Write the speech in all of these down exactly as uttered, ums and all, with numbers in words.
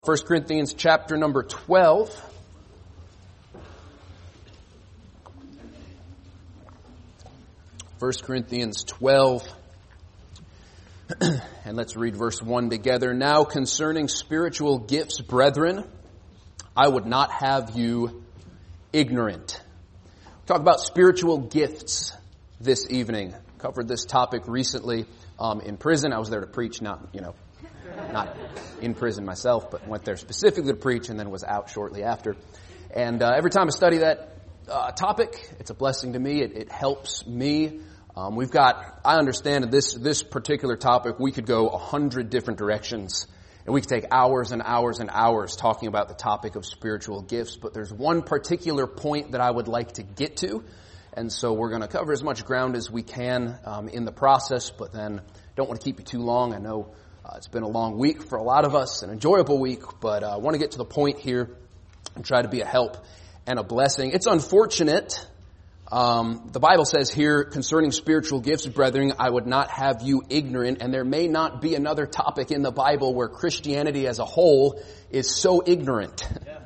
First Corinthians chapter number twelve. First Corinthians twelve. And let's read verse one together. Now concerning spiritual gifts, brethren, I would not have you ignorant. Talk about spiritual gifts this evening. Covered this topic recently um, in prison. I was there to preach, not, you know, not in prison myself, but went there specifically to preach and then was out shortly after. And uh, every time I study that uh, topic, it's a blessing to me. It, it helps me. Um, we've got, I understand that this, this particular topic, we could go a hundred different directions. And we could take hours and hours and hours talking about the topic of spiritual gifts. But there's one particular point that I would like to get to. And so we're going to cover as much ground as we can um, in the process. But then don't want to keep you too long. I know Uh, it's been a long week for a lot of us, an enjoyable week, but I uh, want to get to the point here and try to be a help and a blessing. It's unfortunate. Um, the Bible says here concerning spiritual gifts, brethren, I would not have you ignorant, and there may not be another topic in the Bible where Christianity as a whole is so ignorant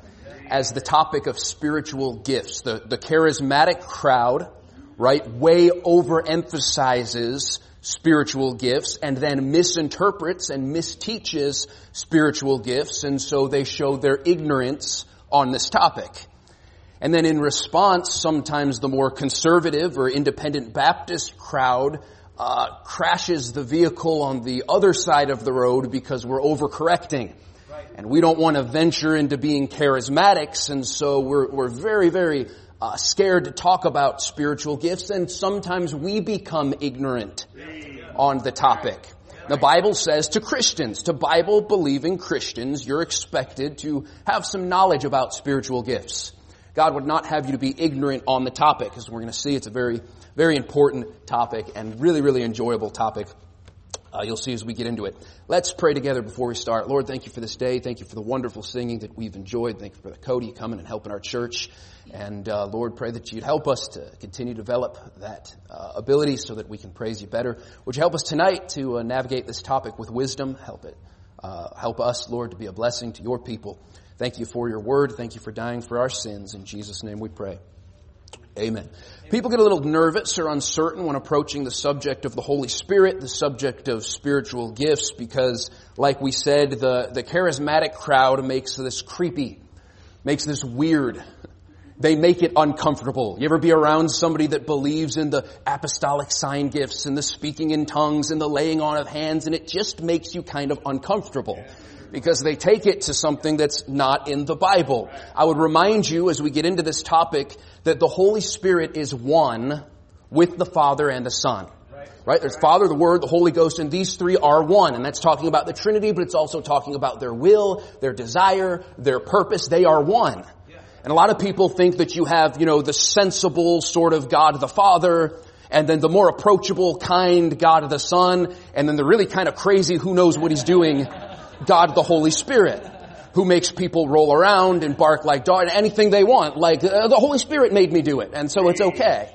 as the topic of spiritual gifts. The, the charismatic crowd, right, way overemphasizes spiritual gifts and then misinterprets and misteaches spiritual gifts, and so they show their ignorance on this topic. And then in response, sometimes the more conservative or independent Baptist crowd uh, crashes the vehicle on the other side of the road because we're overcorrecting. Right. And we don't want to venture into being charismatics, and so we're, we're very, very Uh, scared to talk about spiritual gifts, and sometimes we become ignorant on the topic. The Bible says to Christians, to Bible-believing Christians, you're expected to have some knowledge about spiritual gifts. God would not have you to be ignorant on the topic, as we're going to see. It's a very, very important topic and really, really enjoyable topic. Uh, you'll see as we get into it. Let's pray together before we start. Lord, thank you for this day. Thank you for the wonderful singing that we've enjoyed. Thank you for the Cody coming and helping our church. And uh, Lord, pray that you'd help us to continue to develop that uh, ability so that we can praise you better. Would you help us tonight to uh, navigate this topic with wisdom? Help it. Uh, help us, Lord, to be a blessing to your people. Thank you for your word. Thank you for dying for our sins. In Jesus' name we pray. Amen. People get a little nervous or uncertain when approaching the subject of the Holy Spirit, the subject of spiritual gifts, because, like we said, the, the charismatic crowd makes this creepy, makes this weird. They make it uncomfortable. You ever be around somebody that believes in the apostolic sign gifts and the speaking in tongues and the laying on of hands, and it just makes you kind of uncomfortable because they take it to something that's not in the Bible. I would remind you as we get into this topic that the Holy Spirit is one with the Father and the Son. Right? There's Father, the Word, the Holy Ghost, and these three are one. And that's talking about the Trinity, but it's also talking about their will, their desire, their purpose. They are one. And a lot of people think that you have, you know, the sensible sort of God the Father, and then the more approachable, kind God the Son, and then the really kind of crazy, who knows what he's doing, God the Holy Spirit, who makes people roll around and bark like dogs, anything they want. Like, uh, the Holy Spirit made me do it, and so it's okay.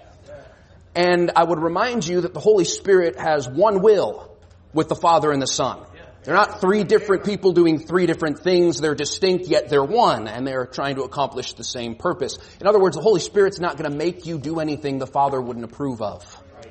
And I would remind you that the Holy Spirit has one will with the Father and the Son. They're not three different people doing three different things. They're distinct, yet they're one, and they're trying to accomplish the same purpose. In other words, the Holy Spirit's not going to make you do anything the Father wouldn't approve of.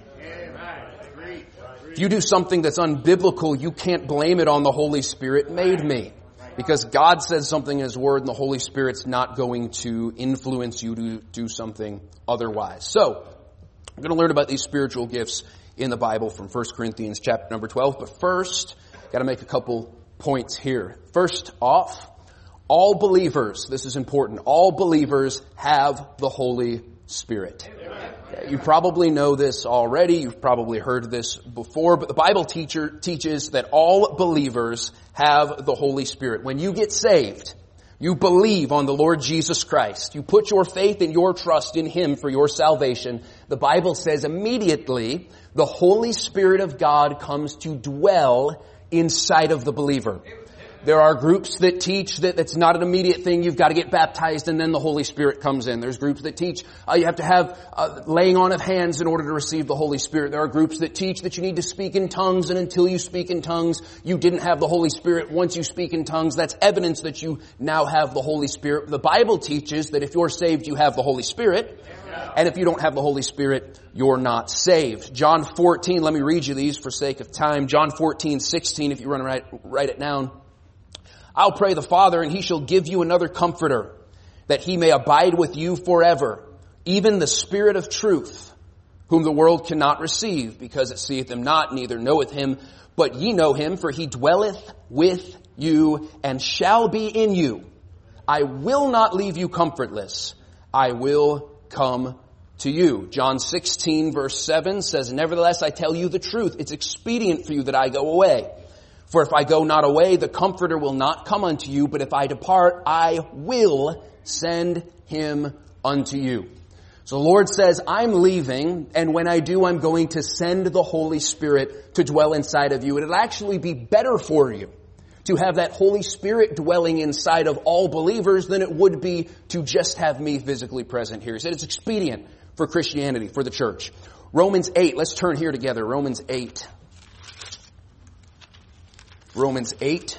If you do something that's unbiblical, you can't blame it on the Holy Spirit made me. Because God says something in His Word, and the Holy Spirit's not going to influence you to do something otherwise. So, we're going to learn about these spiritual gifts in the Bible from First Corinthians chapter number twelve. But first, got to make a couple points here. First off, all believers, this is important, all believers have the Holy Spirit. You probably know this already. You've probably heard this before, but the Bible teacher teaches that all believers have the Holy Spirit. When you get saved, you believe on the Lord Jesus Christ. You put your faith and your trust in Him for your salvation. The Bible says immediately the Holy Spirit of God comes to dwell inside of the believer. There are groups that teach that it's not an immediate thing. You've got to get baptized and then the Holy Spirit comes in. There's groups that teach uh, you have to have uh, laying on of hands in order to receive the Holy Spirit. There are groups that teach that you need to speak in tongues, and until you speak in tongues, you didn't have the Holy Spirit. Once you speak in tongues, that's evidence that you now have the Holy Spirit. The Bible teaches that if you're saved, you have the Holy Spirit. And if you don't have the Holy Spirit, you're not saved. John fourteen, let me read you these for sake of time. John fourteen, sixteen, if you want to write, write it down. I'll pray the Father, and he shall give you another comforter, that he may abide with you forever, even the Spirit of truth, whom the world cannot receive, because it seeth him not, neither knoweth him. But ye know him, for he dwelleth with you, and shall be in you. I will not leave you comfortless. I will come to you. John sixteen, verse seven says, nevertheless, I tell you the truth. It's expedient for you that I go away. For if I go not away, the Comforter will not come unto you, but if I depart, I will send him unto you. So the Lord says, I'm leaving, and when I do, I'm going to send the Holy Spirit to dwell inside of you. And it'll actually be better for you to have that Holy Spirit dwelling inside of all believers than it would be to just have me physically present here. He said it's expedient for Christianity, for the church. Romans eight, let's turn here together. Romans eight. Romans eight.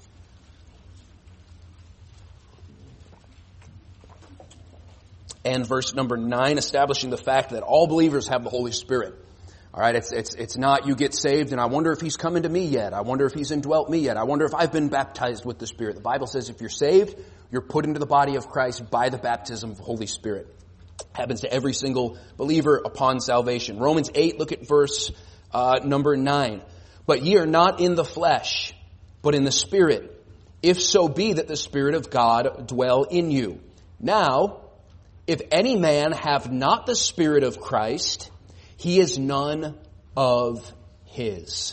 And verse number nine, establishing the fact that all believers have the Holy Spirit. All right, it's, it's, it's not you get saved and I wonder if he's coming to me yet. I wonder if he's indwelt me yet. I wonder if I've been baptized with the Spirit. The Bible says if you're saved, you're put into the body of Christ by the baptism of the Holy Spirit. Happens to every single believer upon salvation. Romans eight, look at verse uh, number nine. But ye are not in the flesh, but in the Spirit, if so be that the Spirit of God dwell in you. Now, if any man have not the Spirit of Christ, he is none of his.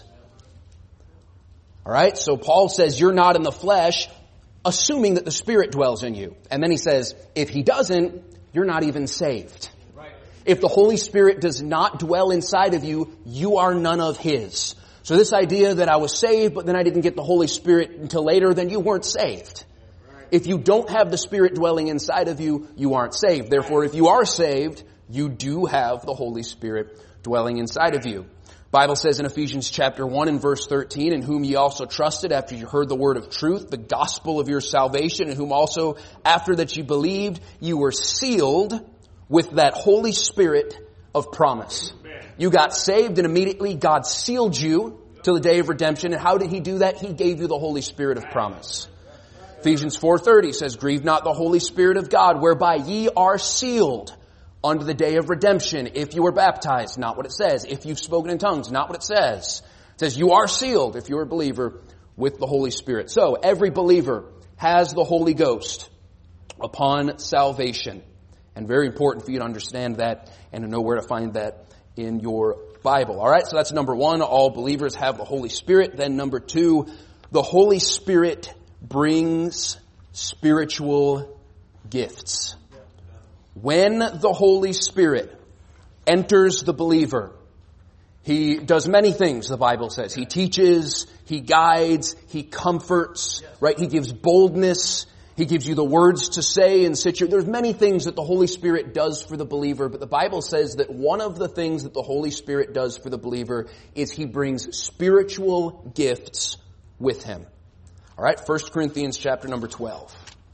All right, so Paul says you're not in the flesh, assuming that the Spirit dwells in you. And then he says, if he doesn't, you're not even saved. If the Holy Spirit does not dwell inside of you, you are none of his. So this idea that I was saved, but then I didn't get the Holy Spirit until later, then you weren't saved. If you don't have the Spirit dwelling inside of you, you aren't saved. Therefore, if you are saved, you do have the Holy Spirit dwelling inside of you. Bible says in Ephesians chapter one and verse thirteen, in whom ye also trusted after you heard the word of truth, the gospel of your salvation, in whom also after that you believed, you were sealed with that Holy Spirit of promise. You got saved and immediately God sealed you till the day of redemption. And how did he do that? He gave you the Holy Spirit of promise. Ephesians four thirty says, grieve not the Holy Spirit of God, whereby ye are sealed unto the day of redemption. If you were baptized, not what it says. If you've spoken in tongues, not what it says. It says you are sealed, if you're a believer, with the Holy Spirit. So every believer has the Holy Ghost upon salvation. And very important for you to understand that and to know where to find that in your Bible. All right, so that's number one. All believers have the Holy Spirit. Then number two, the Holy Spirit brings spiritual gifts. When the Holy Spirit enters the believer, he does many things, the Bible says. He teaches, he guides, he comforts, right? He gives boldness. He gives you the words to say in situ. There's many things that the Holy Spirit does for the believer, but the Bible says that one of the things that the Holy Spirit does for the believer is he brings spiritual gifts with him. All right, First Corinthians chapter number twelve.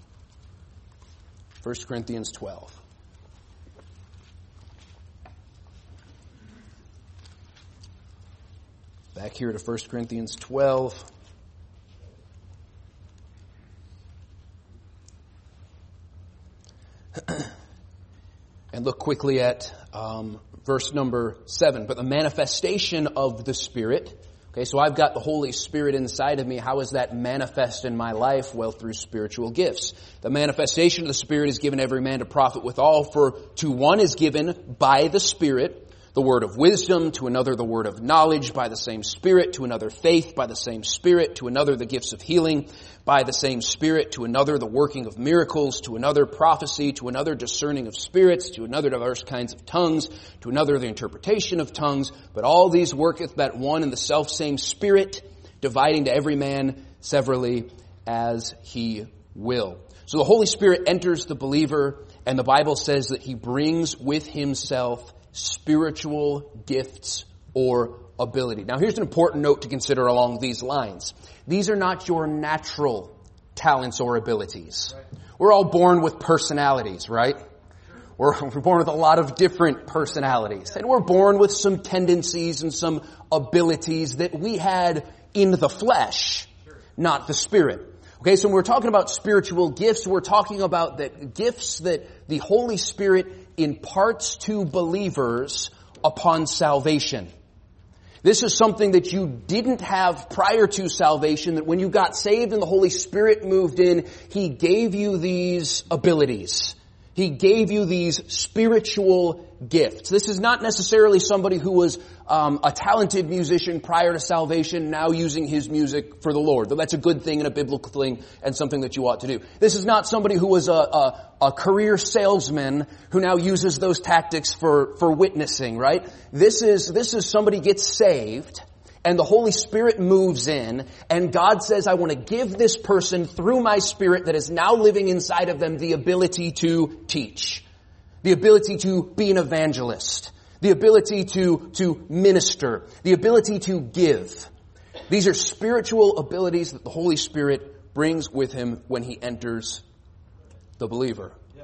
First Corinthians twelve. Back here to First Corinthians twelve. And look quickly at um, verse number seven. But the manifestation of the Spirit. Okay, so I've got the Holy Spirit inside of me. How is that manifest in my life? Well, through spiritual gifts. The manifestation of the Spirit is given every man to profit withal. For to one is given by the Spirit the word of wisdom, to another the word of knowledge by the same Spirit, to another faith by the same Spirit, to another the gifts of healing by the same Spirit, to another the working of miracles, to another prophecy, to another discerning of spirits, to another diverse kinds of tongues, to another the interpretation of tongues. But all these worketh that one and the selfsame Spirit, dividing to every man severally as he will. So the Holy Spirit enters the believer, and the Bible says that he brings with himself spiritual gifts or ability. Now here's an important note to consider along these lines. These are not your natural talents or abilities. Right. We're all born with personalities, right? We're, we're born with a lot of different personalities. And we're born with some tendencies and some abilities that we had in the flesh, not the spirit. Okay, so when we're talking about spiritual gifts, we're talking about the gifts that the Holy Spirit imparts to believers upon salvation. This is something that you didn't have prior to salvation, that when you got saved and the Holy Spirit moved in, He gave you these abilities. He gave you these spiritual gifts. This is not necessarily somebody who was um, a talented musician prior to salvation, now using his music for the Lord. That's a good thing and a biblical thing and something that you ought to do. This is not somebody who was a, a, a career salesman who now uses those tactics for, for witnessing, right? This is, this is somebody gets saved, and the Holy Spirit moves in, and God says, I want to give this person, through my Spirit that is now living inside of them, the ability to teach, the ability to be an evangelist, the ability to, to minister, the ability to give. These are spiritual abilities that the Holy Spirit brings with Him when He enters the believer. Yeah.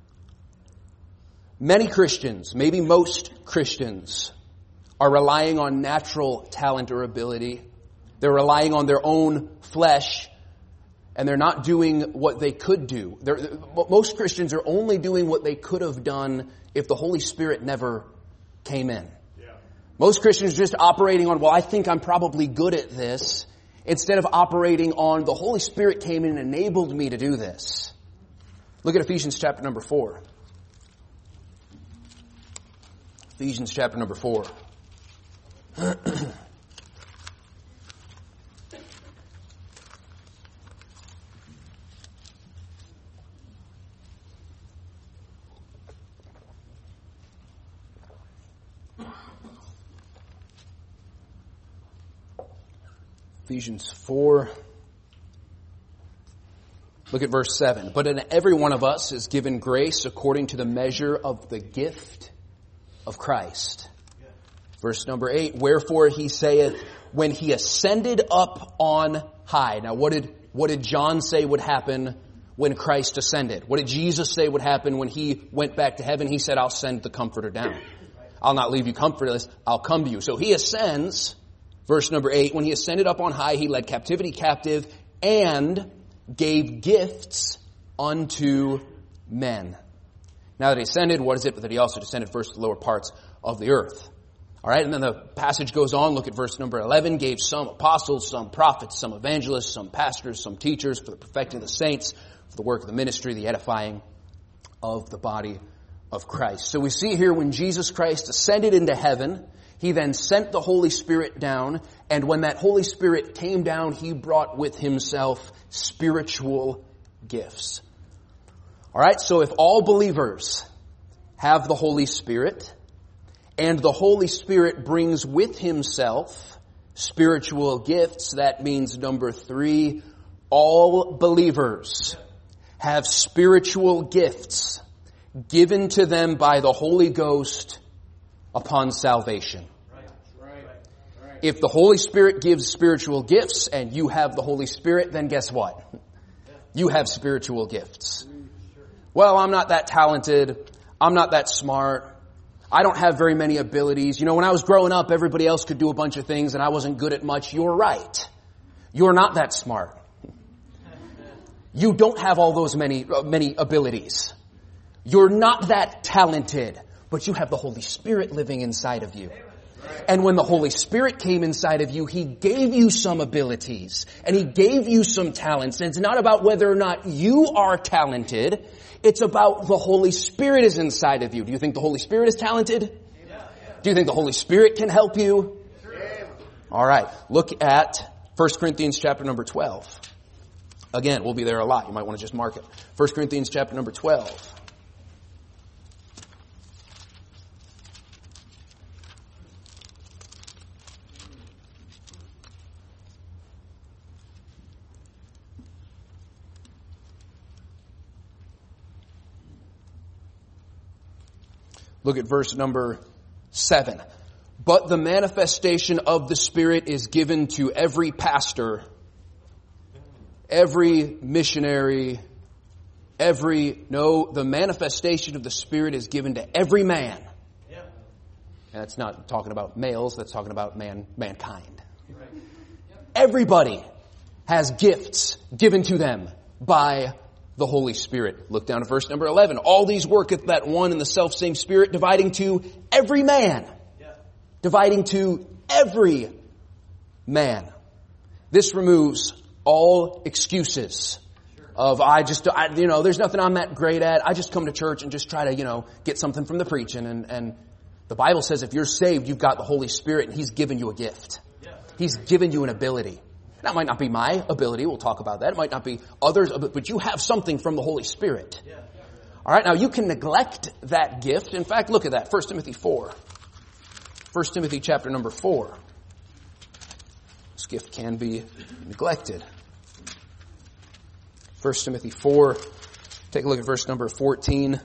Many Christians, maybe most Christians, are relying on natural talent or ability. They're relying on their own flesh, and they're not doing what they could do. They're, most Christians are only doing what they could have done if the Holy Spirit never came in. Yeah. Most Christians are just operating on, well, I think I'm probably good at this, instead of operating on, the Holy Spirit came in and enabled me to do this. Look at Ephesians chapter number four. Ephesians chapter number four. Ephesians four. Look at verse seven. But in every one of us is given grace according to the measure of the gift of Christ. Verse number eight, wherefore he saith, when he ascended up on high. Now what did, what did John say would happen when Christ ascended? What did Jesus say would happen when He went back to heaven? He said, I'll send the Comforter down. I'll not leave you comfortless. I'll come to you. So He ascends, verse number eight, when He ascended up on high, He led captivity captive and gave gifts unto men. Now that He ascended, what is it? But that He also descended first to the lower parts of the earth. All right, and then the passage goes on. Look at verse number eleven. Gave some apostles, some prophets, some evangelists, some pastors, some teachers for the perfecting of the saints, for the work of the ministry, the edifying of the body of Christ. So we see here when Jesus Christ ascended into heaven, He then sent the Holy Spirit down, and when that Holy Spirit came down, He brought with Himself spiritual gifts. All right, so if all believers have the Holy Spirit, and the Holy Spirit brings with Himself spiritual gifts, that means number three, all believers have spiritual gifts given to them by the Holy Ghost upon salvation. If the Holy Spirit gives spiritual gifts and you have the Holy Spirit, then guess what? You have spiritual gifts. Well, I'm not that talented. I'm not that smart. I don't have very many abilities. You know, when I was growing up, everybody else could do a bunch of things and I wasn't good at much. You're right. You're not that smart. You don't have all those many, uh, many abilities. You're not that talented, but you have the Holy Spirit living inside of you. And when the Holy Spirit came inside of you, He gave you some abilities and He gave you some talents. And it's not about whether or not you are talented. It's about the Holy Spirit is inside of you. Do you think the Holy Spirit is talented? Do you think the Holy Spirit can help you? All right. Look at First Corinthians chapter number twelve. Again, we'll be there a lot. You might want to just mark it. First Corinthians chapter number twelve. Look at verse number seven. But the manifestation of the Spirit is given to every pastor, every missionary, every, no, the manifestation of the Spirit is given to every man. Yeah. And that's not talking about males, that's talking about man, mankind. Right. Yep. Everybody has gifts given to them by the Holy Spirit. Look down at verse number eleven. All these worketh that one and the selfsame Spirit, dividing to every man. Yeah. Dividing to every man. This removes all excuses of, I just, I, you know, there's nothing I'm that great at. I just come to church and just try to, you know, get something from the preaching. And, and the Bible says if you're saved, you've got the Holy Spirit and He's given you a gift. He's given you an ability. That might not be my ability. We'll talk about that. It might not be others, but you have something from the Holy Spirit. All right. Now you can neglect that gift. In fact, look at that. First Timothy four. First Timothy chapter number four. This gift can be neglected. First Timothy four. Take a look at verse number fourteen.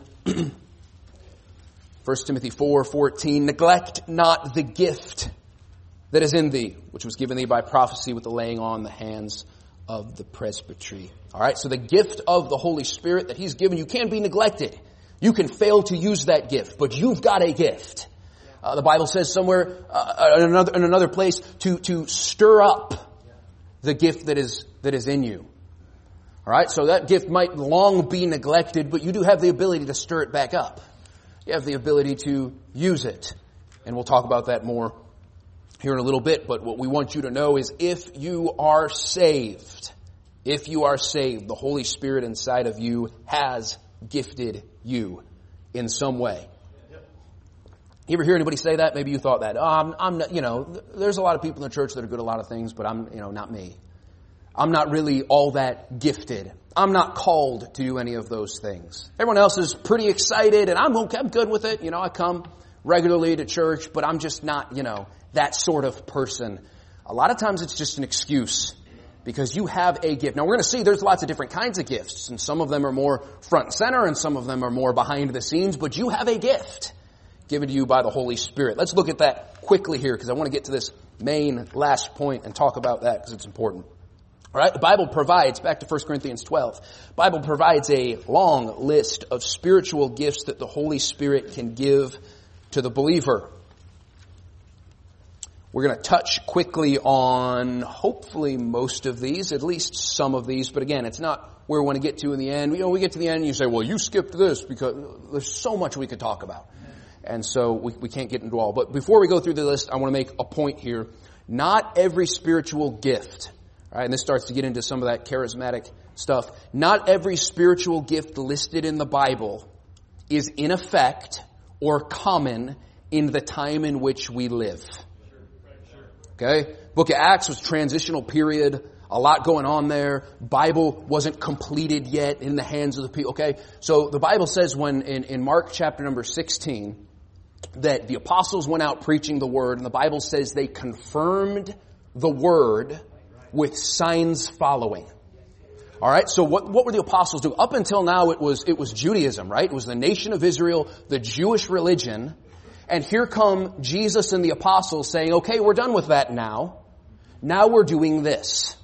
First Timothy four fourteen. Neglect not the gift that is in thee, which was given thee by prophecy with the laying on the hands of the presbytery. All right, so the gift of the Holy Spirit that He's given you can be neglected. You can fail to use that gift, but you've got a gift. Uh, the Bible says somewhere uh, in another in another place to to stir up the gift that is that is in you. All right, so that gift might long be neglected, but you do have the ability to stir it back up. You have the ability to use it, and we'll talk about that more here in a little bit, but what we want you to know is if you are saved, if you are saved, the Holy Spirit inside of you has gifted you in some way. You ever hear anybody say that? Maybe you thought that. Oh, I'm, I'm not, you know, there's a lot of people in the church that are good at a lot of things, but I'm, you know, not me. I'm not really all that gifted. I'm not called to do any of those things. Everyone else is pretty excited, and I'm okay, I'm good with it. You know, I come regularly to church, but I'm just not, you know, that sort of person. A lot of times it's just an excuse because you have a gift. Now we're going to see there's lots of different kinds of gifts, and some of them are more front and center and some of them are more behind the scenes, but you have a gift given to you by the Holy Spirit. Let's look at that quickly here because I want to get to this main last point and talk about that because it's important. All right, the Bible provides, back to First Corinthians twelve, the Bible provides a long list of spiritual gifts that the Holy Spirit can give to the believer. We're going to touch quickly on hopefully most of these, at least some of these, but again, it's not where we want to get to in the end. You know, we get to the end and you say, well, you skipped this because there's so much we could talk about. And so we, we can't get into all. But before we go through the list, I want to make a point here. Not every spiritual gift, all right, and this starts to get into some of that charismatic stuff. Not every spiritual gift listed in the Bible is in effect or common in the time in which we live. Okay? Book of Acts was transitional period. A lot going on there. Bible wasn't completed yet in the hands of the people. Okay? So the Bible says when in, in Mark chapter number sixteen that the apostles went out preaching the word, and the Bible says they confirmed the word with signs following. All right, so what, what were the apostles doing? Up until now it was it was Judaism, right? It was the nation of Israel, the Jewish religion. And here come Jesus and the apostles saying, okay, we're done with that now. Now we're doing this.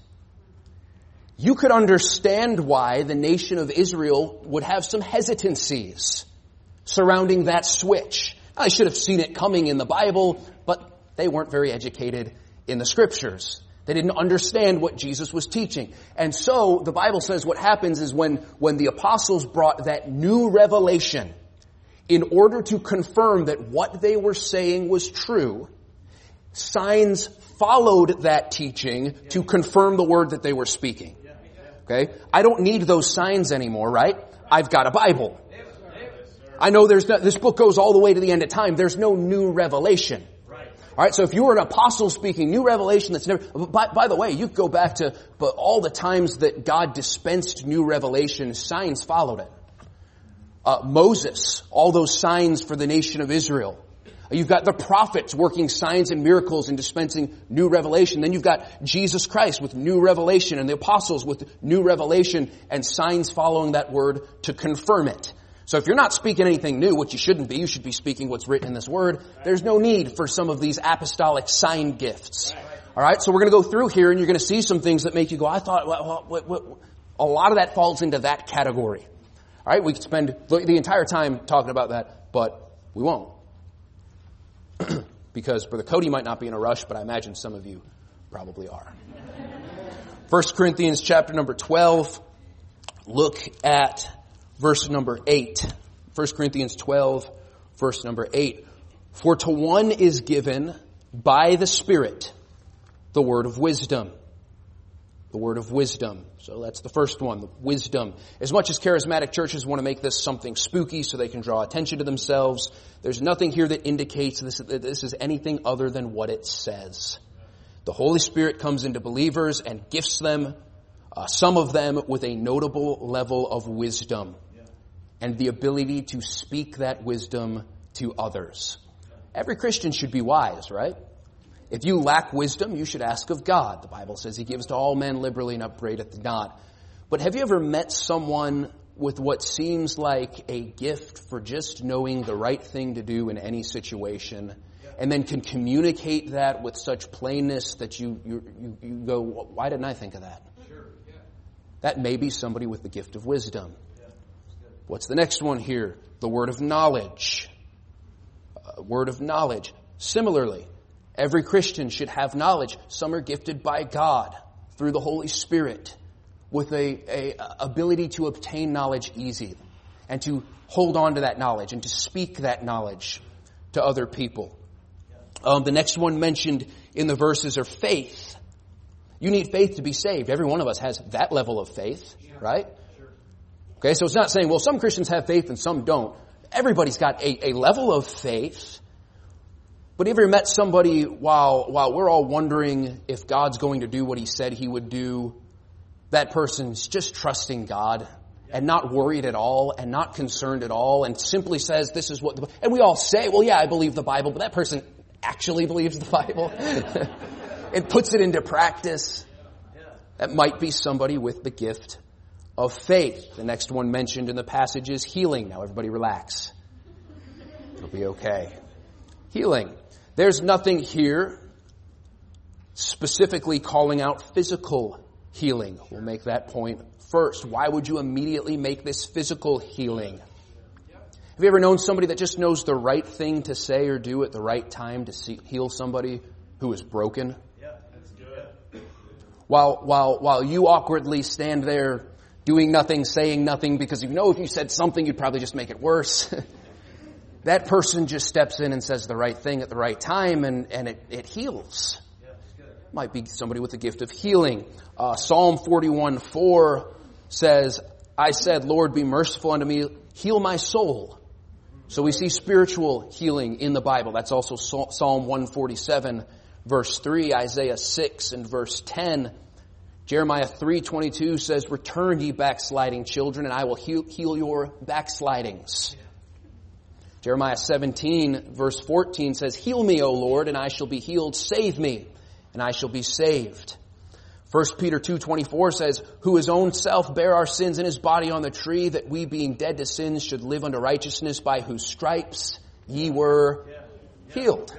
You could understand why the nation of Israel would have some hesitancies surrounding that switch. I should have seen it coming in the Bible, but they weren't very educated in the scriptures. They didn't understand what Jesus was teaching. And so the Bible says what happens is when, when the apostles brought that new revelation in order to confirm that what they were saying was true, signs followed that teaching to confirm the word that they were speaking. Okay? I don't need those signs anymore, right? I've got a Bible. I know there's no, this book goes all the way to the end of time. There's no new revelation. All right, so if you were an apostle speaking new revelation that's never, by, by the way, you go back to but all the times that God dispensed new revelation, signs followed it. Uh, Moses, all those signs for the nation of Israel. You've got the prophets working signs and miracles and dispensing new revelation. Then you've got Jesus Christ with new revelation and the apostles with new revelation and signs following that word to confirm it. So if you're not speaking anything new, which you shouldn't be, you should be speaking what's written in this word, there's no need for some of these apostolic sign gifts. All right, so we're going to go through here and you're going to see some things that make you go, I thought, well, what, what, what? A lot of that falls into that category. All right, we could spend the entire time talking about that, but we won't. Because Brother Cody might not be in a rush, but I imagine some of you probably are. First Corinthians chapter number twelve, look at verse number eight. First Corinthians twelve, verse number eight. For to one is given by the Spirit the word of wisdom. The word of wisdom. So that's the first one, the wisdom. As much as charismatic churches want to make this something spooky so they can draw attention to themselves, there's nothing here that indicates this, that this is anything other than what it says. The Holy Spirit comes into believers and gifts them, uh, some of them with a notable level of wisdom and the ability to speak that wisdom to others. Every Christian should be wise, right? If you lack wisdom, you should ask of God. The Bible says He gives to all men liberally and upbraideth not. But have you ever met someone with what seems like a gift for just knowing the right thing to do in any situation, and then can communicate that with such plainness that you you, you, you go, why didn't I think of that? Sure, yeah. That may be somebody with the gift of wisdom. Yeah. What's the next one here? The word of knowledge. Uh, word of knowledge. Similarly, every Christian should have knowledge. Some are gifted by God through the Holy Spirit with a, a ability to obtain knowledge easy and to hold on to that knowledge and to speak that knowledge to other people. Um, the next one mentioned in the verses are faith. You need faith to be saved. Every one of us has that level of faith, right? Okay, so it's not saying, well, some Christians have faith and some don't. Everybody's got a, a level of faith. But have you ever met somebody while while we're all wondering if God's going to do what He said He would do, that person's just trusting God and not worried at all and not concerned at all and simply says this is what the, and we all say, well, yeah, I believe the Bible, but that person actually believes the Bible and puts it into practice. That might be somebody with the gift of faith. The next one mentioned in the passage is healing. Now everybody relax. It'll be okay. Healing. There's nothing here specifically calling out physical healing. We'll make that point first. Why would you immediately make this physical healing? Have you ever known somebody that just knows the right thing to say or do at the right time to see, heal somebody who is broken? Yeah, that's good. While, while, while you awkwardly stand there doing nothing, saying nothing, because you know if you said something, you'd probably just make it worse. That person just steps in and says the right thing at the right time, and, and it, it heals. Yeah, might be somebody with the gift of healing. Uh, Psalm forty-one four says, I said, Lord, be merciful unto me, heal my soul. So we see spiritual healing in the Bible. That's also Psalm one forty-seven, verse three, Isaiah six and verse ten. Jeremiah three twenty-two says, return ye backsliding children, and I will heal, heal your backslidings. Jeremiah seventeen, verse fourteen says, heal me, O Lord, and I shall be healed. Save me, and I shall be saved. First Peter two twenty-four says, who his own self bare our sins in his body on the tree, that we being dead to sins should live unto righteousness, by whose stripes ye were healed.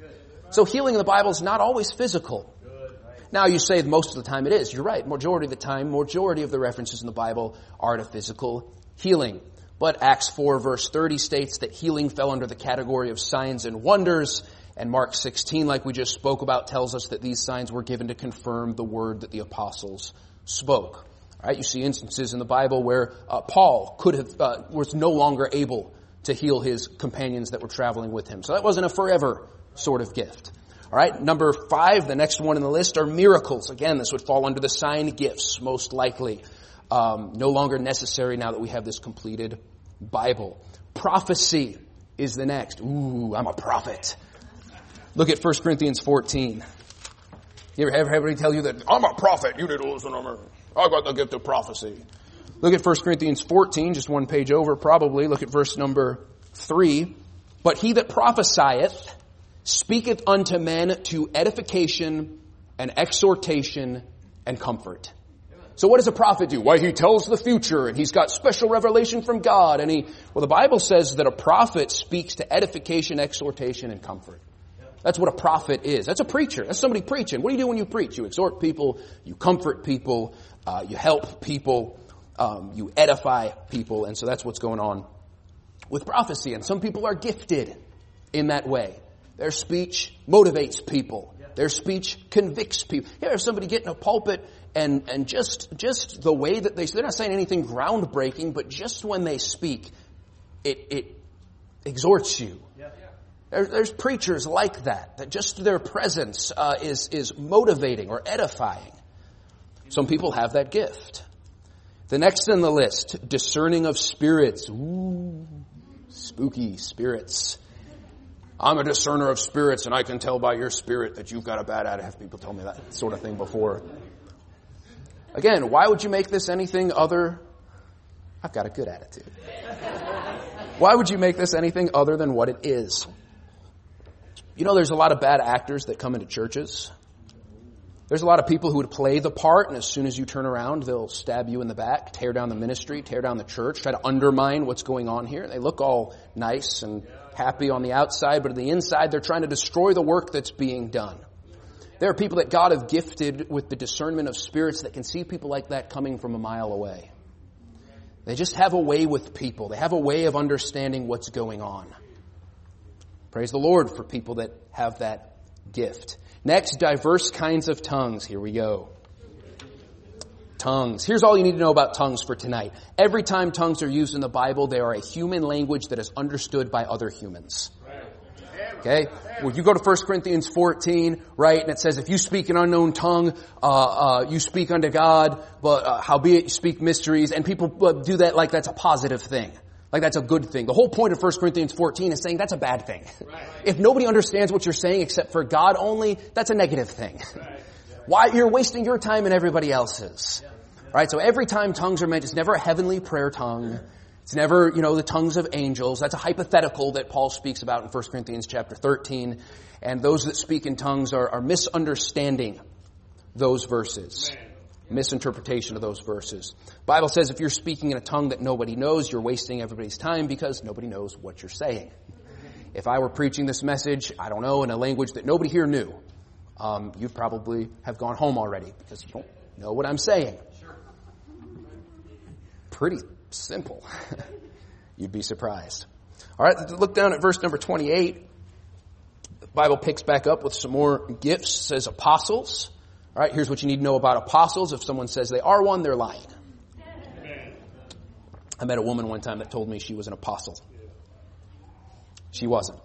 So healing in the Bible is not always physical. Now you say most of the time it is. You're right. Majority of the time, majority of the references in the Bible are to physical healing. But Acts four verse thirty states that healing fell under the category of signs and wonders. And Mark sixteen, like we just spoke about, tells us that these signs were given to confirm the word that the apostles spoke. All right, you see instances in the Bible where uh, Paul could have uh, was no longer able to heal his companions that were traveling with him. So that wasn't a forever sort of gift. All right, number five, the next one in the list are miracles. Again, this would fall under the sign gifts, most likely. Um, no longer necessary now that we have this completed Bible. Prophecy is the next. Ooh, I'm a prophet. Look at First Corinthians fourteen. You ever have everybody tell you that, I'm a prophet, you need to listen to me. I got the gift of prophecy. Look at First Corinthians fourteen, just one page over probably. Look at verse number three. But he that prophesieth speaketh unto men to edification and exhortation and comfort. So what does a prophet do? Why, he tells the future, and he's got special revelation from God, and he, well, the Bible says that a prophet speaks to edification, exhortation, and comfort. That's what a prophet is. That's a preacher. That's somebody preaching. What do you do when you preach? You exhort people, you comfort people, uh, you help people, um, you edify people, and so that's what's going on with prophecy. And some people are gifted in that way. Their speech motivates people. Their speech convicts people. You ever somebody get in a pulpit and, and just, just the way that they, they're not saying anything groundbreaking, but just when they speak, it, it exhorts you. There, there's preachers like that, that just their presence uh, is, is motivating or edifying. Some people have that gift. The next in the list, discerning of spirits. Ooh, spooky spirits. I'm a discerner of spirits, and I can tell by your spirit that you've got a bad attitude. I have people tell me that sort of thing before. Again, why would you make this anything other? I've got a good attitude. Why would you make this anything other than what it is? You know, there's a lot of bad actors that come into churches. There's a lot of people who would play the part, and as soon as you turn around, they'll stab you in the back, tear down the ministry, tear down the church, try to undermine what's going on here. They look all nice and happy on the outside, but on the inside, they're trying to destroy the work that's being done. There are people that God have gifted with the discernment of spirits that can see people like that coming from a mile away. They just have a way with people. They have a way of understanding what's going on. Praise the Lord for people that have that gift. Next, diverse kinds of tongues. Here we go. Tongues. Here's all you need to know about tongues for tonight. Every time tongues are used in the Bible, they are a human language that is understood by other humans. Okay? Well, you go to First Corinthians fourteen, right, and it says, if you speak an unknown tongue, uh, uh, you speak unto God, but uh, howbeit you speak mysteries, and people uh, do that like that's a positive thing. Like that's a good thing. The whole point of First Corinthians fourteen is saying that's a bad thing. Right. If nobody understands what you're saying except for God only, that's a negative thing. Right. Why? You're wasting your time and everybody else's. Yeah. Right? So every time tongues are meant, it's never a heavenly prayer tongue. It's never, you know, the tongues of angels. That's a hypothetical that Paul speaks about in First Corinthians chapter thirteen. And those that speak in tongues are, are misunderstanding those verses. Man. Misinterpretation of those verses. Bible says if you're speaking in a tongue that nobody knows, you're wasting everybody's time because nobody knows what you're saying. If I were preaching this message, I don't know, in a language that nobody here knew, um, you'd probably have gone home already because you don't know what I'm saying. Pretty simple. You'd be surprised. All right, look down at verse number twenty-eight. The Bible picks back up with some more gifts. It says apostles. All right, here's what you need to know about apostles. If someone says they are one, they're lying. I met a woman one time that told me she was an apostle. She wasn't.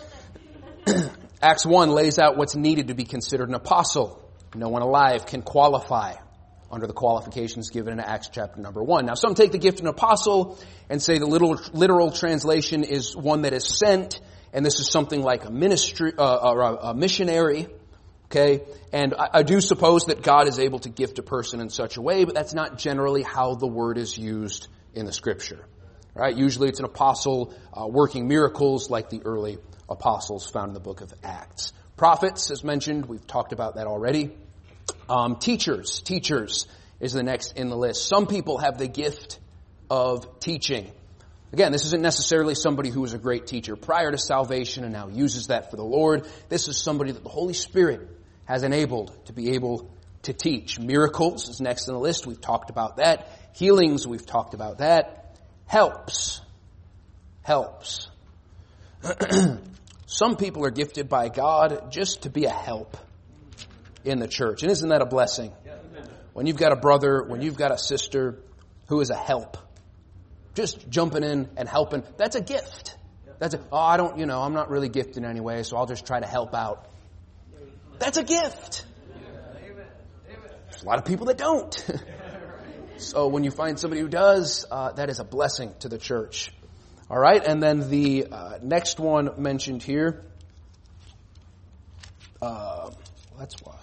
Acts one lays out what's needed to be considered an apostle. No one alive can qualify under the qualifications given in Acts chapter number one. Now, some take the gift of an apostle and say the literal, literal translation is one that is sent, and this is something like a ministry, uh, or a, a missionary. Okay, and I, I do suppose that God is able to gift a person in such a way, but that's not generally how the word is used in the Scripture. Right? Usually it's an apostle uh, working miracles like the early apostles found in the book of Acts. Prophets, as mentioned, we've talked about that already. Um, teachers, teachers is the next in the list. Some people have the gift of teaching. Again, this isn't necessarily somebody who was a great teacher prior to salvation and now uses that for the Lord. This is somebody that the Holy Spirit has enabled to be able to teach. Miracles is next in the list. We've talked about that. Healings, we've talked about that. Helps. Helps. Some people are gifted by God just to be a help in the church. And isn't that a blessing? When you've got a brother, when you've got a sister who is a help, just jumping in and helping, that's a gift. That's a, oh, I don't, you know, I'm not really gifted anyway, so I'll just try to help out. That's a gift. There's a lot of people that don't. So when you find somebody who does, uh, that is a blessing to the church. All right, and then the uh, next one mentioned here, uh, that's why,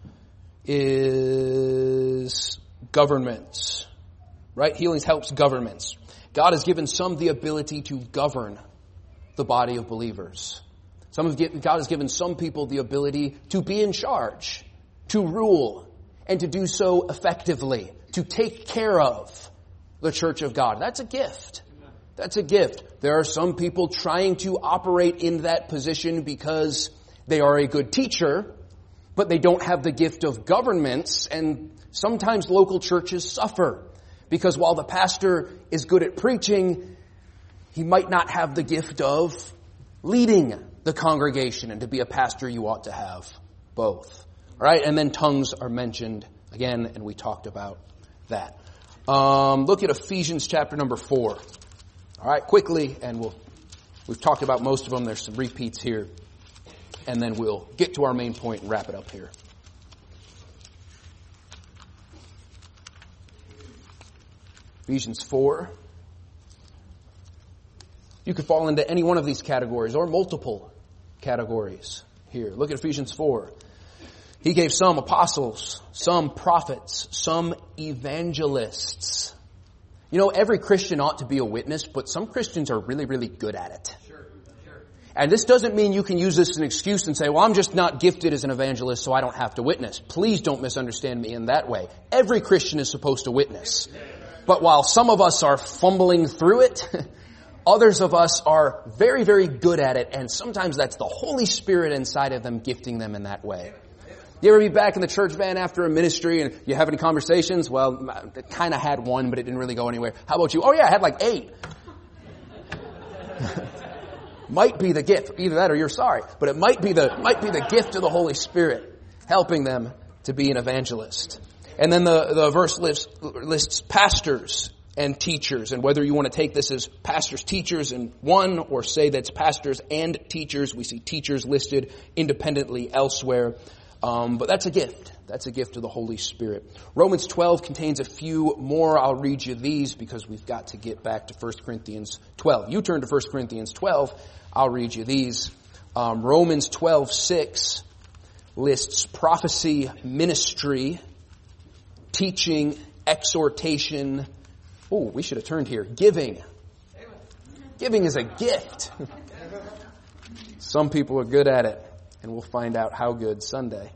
is governments. Right? Healings helps governments. God has given some the ability to govern the body of believers. Some have, God has given some people the ability to be in charge, to rule. and to do so effectively, to take care of the church of God. That's a gift. That's a gift. There are some people trying to operate in that position because they are a good teacher, but they don't have the gift of governments, and sometimes local churches suffer because while the pastor is good at preaching, he might not have the gift of leading the congregation, and to be a pastor you ought to have both. All right, and then tongues are mentioned again, and we talked about that. Um, look at Ephesians chapter number four. All right, quickly, and we'll, we've talked about most of them. There's some repeats here. And then we'll get to our main point and wrap it up here. Ephesians four. You could fall into any one of these categories or multiple categories here. Look at Ephesians four. He gave some apostles, some prophets, some evangelists. You know, every Christian ought to be a witness, but some Christians are really, really good at it. Sure, sure. And this doesn't mean you can use this as an excuse and say, well, I'm just not gifted as an evangelist, so I don't have to witness. Please don't misunderstand me in that way. Every Christian is supposed to witness. But while some of us are fumbling through it, others of us are very, very good at it, and sometimes that's the Holy Spirit inside of them gifting them in that way. You ever be back in the church van after a ministry and you having conversations? Well, I kind of had one, but it didn't really go anywhere. How about you? Oh yeah, I had like eight. Might be the gift. Either that or you're sorry. But it might be the, might be the gift of the Holy Spirit helping them to be an evangelist. And then the, the verse lists, lists pastors and teachers. And whether you want to take this as pastors, teachers in one, or say that's pastors and teachers, we see teachers listed independently elsewhere. Um, but that's a gift. That's a gift of the Holy Spirit. Romans twelve contains a few more. I'll read you these because we've got to get back to First Corinthians twelve. You turn to First Corinthians twelve. I'll read you these. Um, Romans twelve six lists prophecy, ministry, teaching, exhortation. Oh, we should have turned here. Giving. Giving is a gift. Some people are good at it. And we'll find out how good Sunday.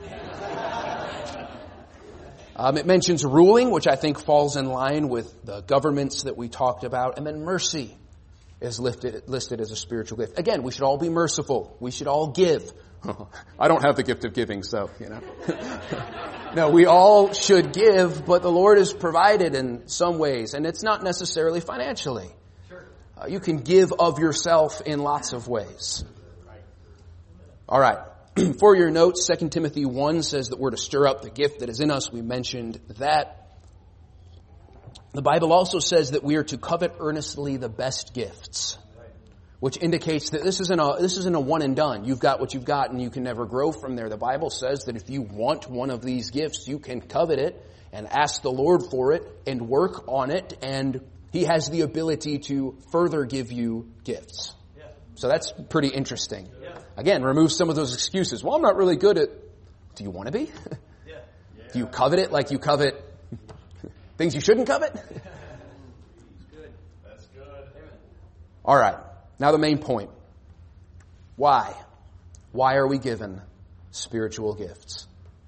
Um, it mentions ruling, which I think falls in line with the governments that we talked about. And then mercy is lifted, listed as a spiritual gift. Again, we should all be merciful. We should all give. I don't have the gift of giving, so, you know. No, we all should give, but the Lord has provided in some ways. And it's not necessarily financially. Uh, you can give of yourself in lots of ways. All right. For your notes, Second Timothy one says that we're to stir up the gift that is in us. We mentioned that. The Bible also says that we are to covet earnestly the best gifts, which indicates that this isn't a, this isn't a one and done. You've got what you've got and you can never grow from there. The Bible says that if you want one of these gifts, you can covet it and ask the Lord for it and work on it, and He has the ability to further give you gifts. So that's pretty interesting. Again, remove some of those excuses. Well, I'm not really good at... Do you want to be? Yeah. Do you covet it like you covet things you shouldn't covet? That's good. That's good. All right. Now the main point. Why? Why are we given spiritual gifts?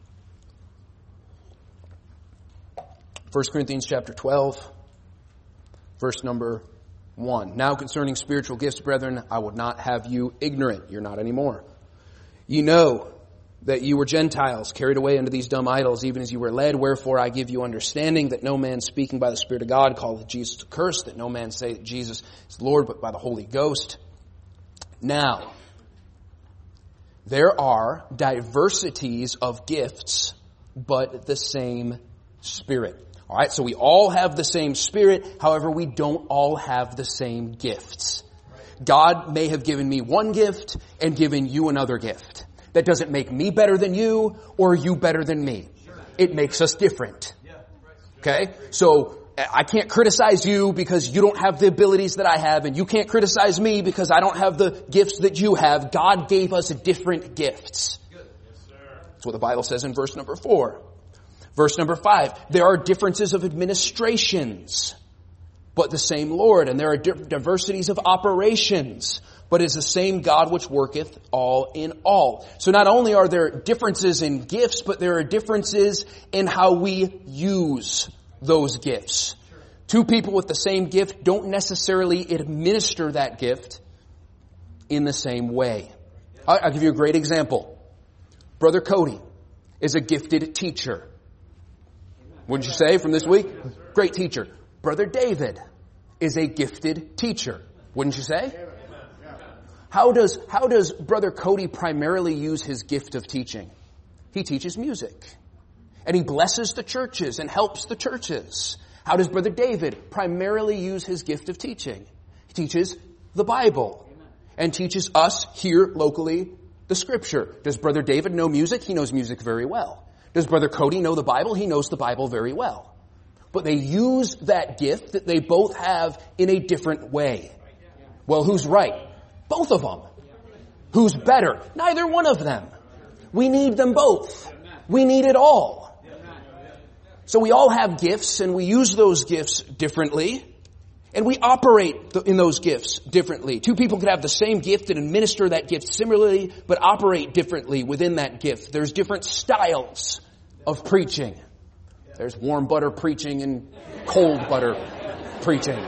First Corinthians chapter twelve, verse number one. Now concerning spiritual gifts, brethren, I would not have you ignorant. You're not anymore. You know that you were Gentiles, carried away unto these dumb idols, even as you were led. Wherefore I give you understanding that no man speaking by the Spirit of God calleth Jesus accursed, that no man say that Jesus is Lord, but by the Holy Ghost. Now, there are diversities of gifts, but the same Spirit. All right, so we all have the same Spirit. However, we don't all have the same gifts. God may have given me one gift and given you another gift. That doesn't make me better than you or you better than me. It makes us different. Okay? So I can't criticize you because you don't have the abilities that I have, and you can't criticize me because I don't have the gifts that you have. God gave us different gifts. That's what the Bible says in verse number four. Verse number five, there are differences of administrations, but the same Lord. And there are diversities of operations, but is the same God which worketh all in all. So not only are there differences in gifts, but there are differences in how we use those gifts. Two people with the same gift don't necessarily administer that gift in the same way. I'll give you a great example. Brother Cody is a gifted teacher. Wouldn't you say from this week? Great teacher. Brother David is a gifted teacher. Wouldn't you say? How does, how does Brother Cody primarily use his gift of teaching? He teaches music. And he blesses the churches and helps the churches. How does Brother David primarily use his gift of teaching? He teaches the Bible and teaches us here locally the Scripture. Does Brother David know music? He knows music very well. Does Brother Cody know the Bible? He knows the Bible very well. But they use that gift that they both have in a different way. Well, who's right? Both of them. Who's better? Neither one of them. We need them both. We need it all. So we all have gifts and we use those gifts differently. And we operate in those gifts differently. Two people could have the same gift and administer that gift similarly, but operate differently within that gift. There's different styles of preaching. There's warm butter preaching and cold butter preaching.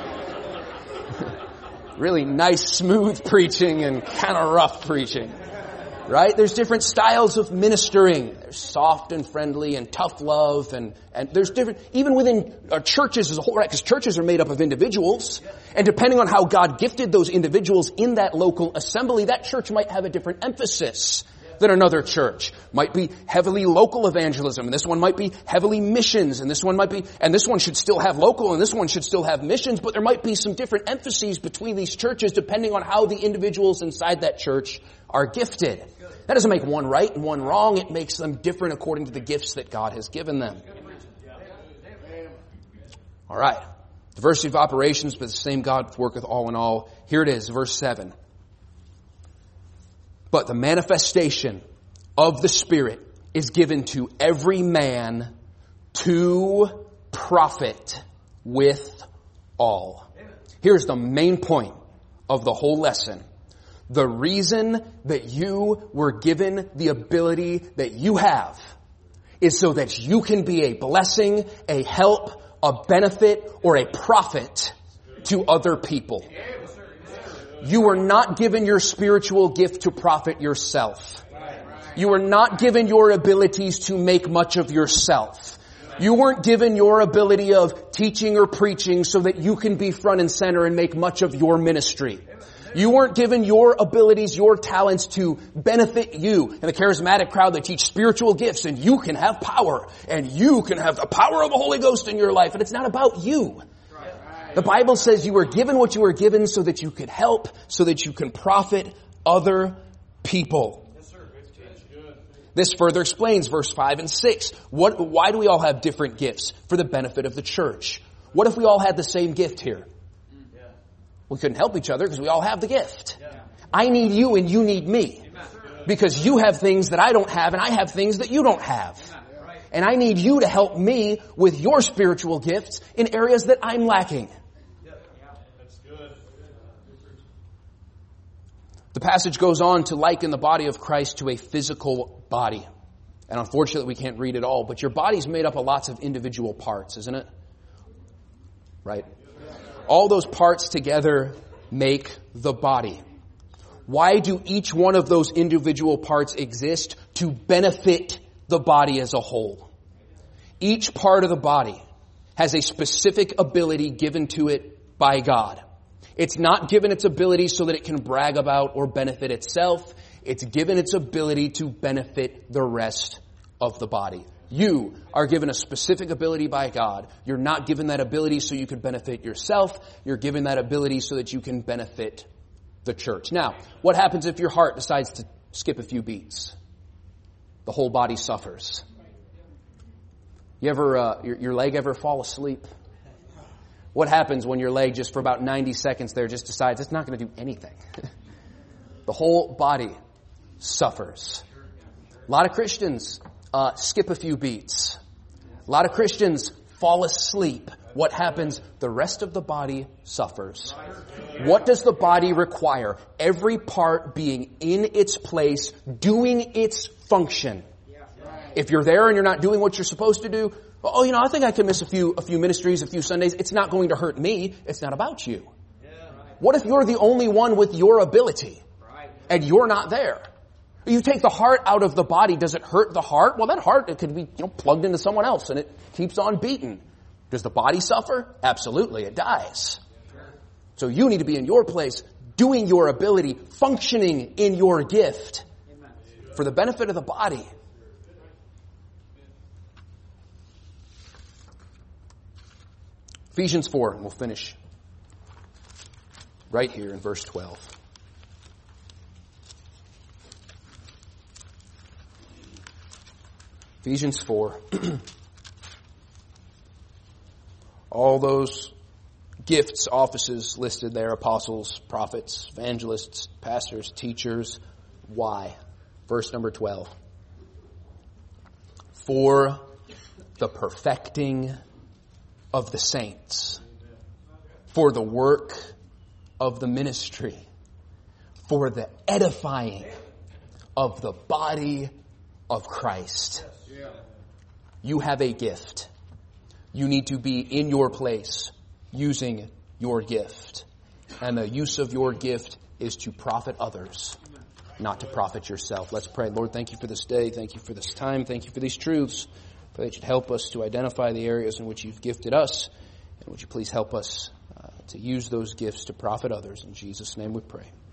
Really nice, smooth preaching and kind of rough preaching. Right? There's different styles of ministering. There's soft and friendly and tough love and, and there's different, even within uh, churches as a whole, right? Because churches are made up of individuals. And depending on how God gifted those individuals in that local assembly, that church might have a different emphasis than another church. Might be heavily local evangelism, and this one might be heavily missions, and this one might be, and this one should still have local, and this one should still have missions, but there might be some different emphases between these churches depending on how the individuals inside that church are gifted. That doesn't make one right and one wrong. It makes them different according to the gifts that God has given them. All right. Diversity of operations, but the same God worketh all in all. Here it is, verse seven. But the manifestation of the Spirit is given to every man to profit with all. Here's the main point of the whole lesson. The reason that you were given the ability that you have is so that you can be a blessing, a help, a benefit, or a profit to other people. You were not given your spiritual gift to profit yourself. You were not given your abilities to make much of yourself. You weren't given your ability of teaching or preaching so that you can be front and center and make much of your ministry. You weren't given your abilities, your talents to benefit you. In the charismatic crowd, they teach spiritual gifts and you can have power and you can have the power of the Holy Ghost in your life. And it's not about you. The Bible says you were given what you were given so that you could help, so that you can profit other people. Yes, sir. This further explains verse five and six. What, why do we all have different gifts? For the benefit of the church. What if we all had the same gift here? Yeah. We couldn't help each other because we all have the gift. Yeah. I need you and you need me. Because you have things that I don't have and I have things that you don't have. And I need you to help me with your spiritual gifts in areas that I'm lacking. The passage goes on to liken the body of Christ to a physical body. And unfortunately, we can't read it all, but your body's made up of lots of individual parts, isn't it? Right? All those parts together make the body. Why do each one of those individual parts exist? To benefit the body as a whole. Each part of the body has a specific ability given to it by God. It's not given its ability so that it can brag about or benefit itself. It's given its ability to benefit the rest of the body. You are given a specific ability by God. You're not given that ability so you can benefit yourself. You're given that ability so that you can benefit the church. Now, what happens if your heart decides to skip a few beats? The whole body suffers. You ever, uh, your, your leg ever fall asleep? What happens when your leg just for about ninety seconds there just decides it's not going to do anything? The whole body suffers. A lot of Christians uh, skip a few beats. A lot of Christians fall asleep What happens? The rest of the body suffers. What does the body require? Every part being in its place, doing its function. If you're there and you're not doing what you're supposed to do, oh, you know, I think I can miss a few, a few ministries, a few Sundays. It's not going to hurt me. It's not about you. What if you're the only one with your ability and you're not there? You take the heart out of the body. Does it hurt the heart? Well, that heart, it could be, you know, plugged into someone else and it keeps on beating. Does the body suffer? Absolutely. It dies. So you need to be in your place, doing your ability, functioning in your gift for the benefit of the body. Ephesians four, and we'll finish right here in verse twelve. Ephesians four. All those gifts, offices listed there, apostles, prophets, evangelists, pastors, teachers. Why? Verse number twelve. For the perfecting of the saints, for the work of the ministry, for the edifying of the body of Christ. You have a gift. You need to be in your place using your gift. And the use of your gift is to profit others, not to profit yourself. Let's pray. Lord, thank you for this day. Thank you for this time. Thank you for these truths. Pray that you'd help us to identify the areas in which you've gifted us. And would you please help us uh, to use those gifts to profit others. In Jesus' name we pray.